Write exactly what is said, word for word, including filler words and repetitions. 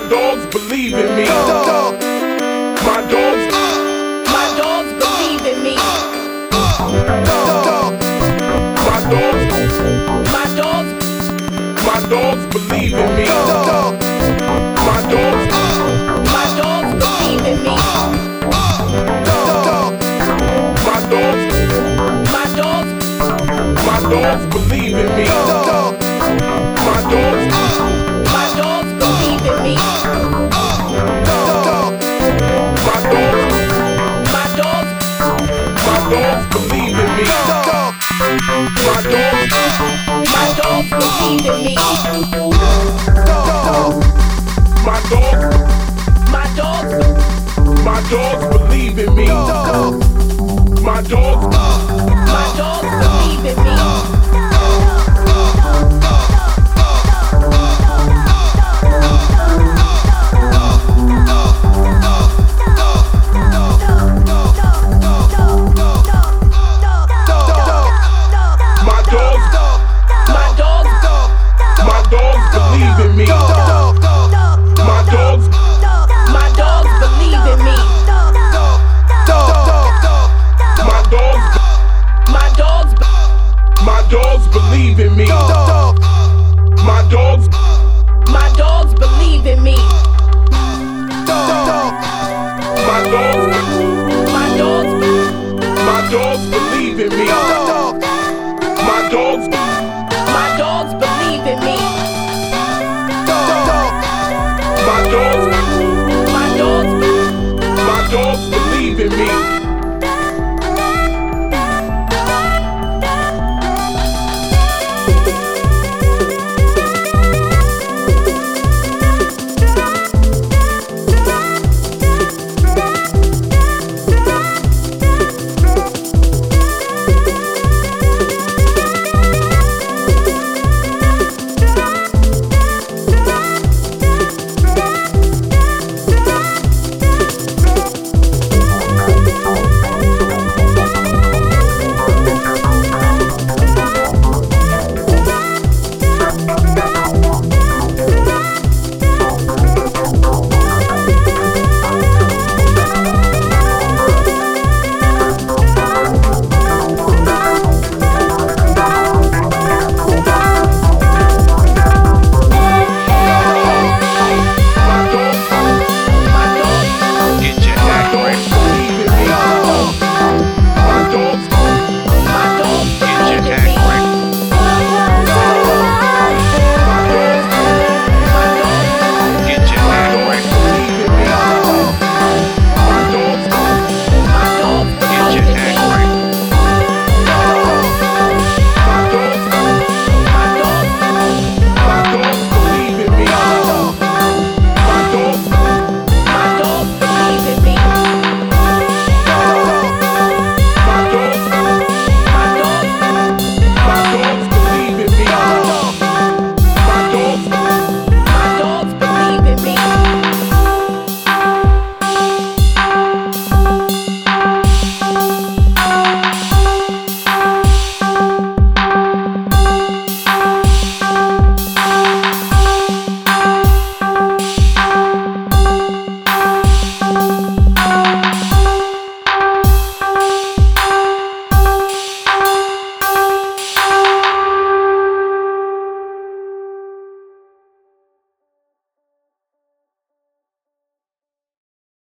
dogs believe in me. My dogs, My dogs believe in me. my dogs, My dogs, my dogs believe in me. My dogs, my dogs believe in me. my dogs, My dogs, my dogs believe in me. My dogs, my dogs believe in me. my dogs, My dogs, my dogs believe in me. My dogs, my dogs believe in me. my dogs, My dogs, my dogs believe in me. My dogs, my dogs believe in me. my dogs, My dogs, my dogs believe in me. My dogs, my dogs believe in me. my dogs, My dogs, my dogs believe in me. My dogs, my dogs believe in me. my dogs, My dogs, my dogs believe in me. My dogs,